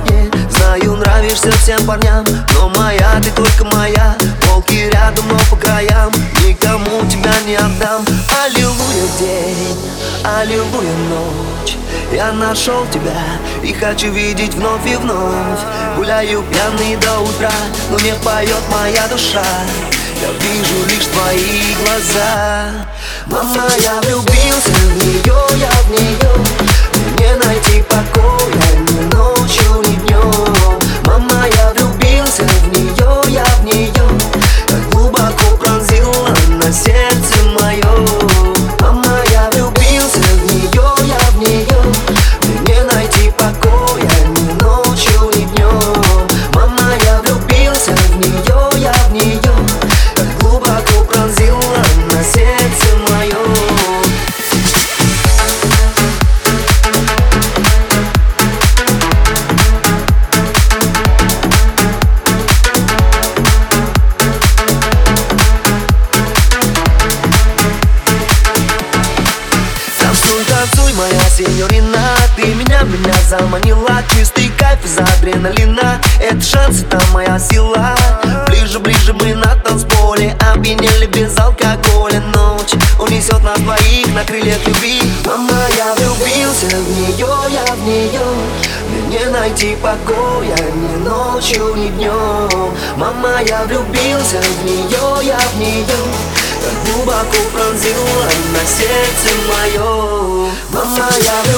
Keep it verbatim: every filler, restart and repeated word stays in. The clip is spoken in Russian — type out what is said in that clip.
мне. Знаю, нравишься всем парням, но моя, ты только моя. Волки рядом, но по краям, никому тебя не отдам. Аллилуйя день, аллилуйя ночь, я нашел тебя и хочу видеть вновь и вновь. Гуляю пьяный до утра, но не поет моя душа. Я вижу лишь твои глаза. Мама, я влюбился в нее, я в нее. Мне найти покоя ни ночью, ни днем. Мама, я влюбился в нее, я в нее. Так глубоко пронзила на сердце мое. Мама, я влюбился в нее, я в нее. Мне найти покоя ни ночью, ни днем. Мама, я влюбился в нее, я в нее. Так глубоко пронзила на сердце мое. Танцуй, моя сеньорина, ты меня, меня заманила. Чистый кайф из адреналина, это шанс, это моя сила. Ближе, ближе мы на танцполе, опьянели без алкоголя. Ночь унесет нас двоих на крыльях любви. Мама, я влюбился в нее, я в нее. Мне не найти покоя ни ночью, ни днем. Мама, я влюбился в нее, я в нее. Так глубоко пронзила на сердце мое. Мама, я влюбился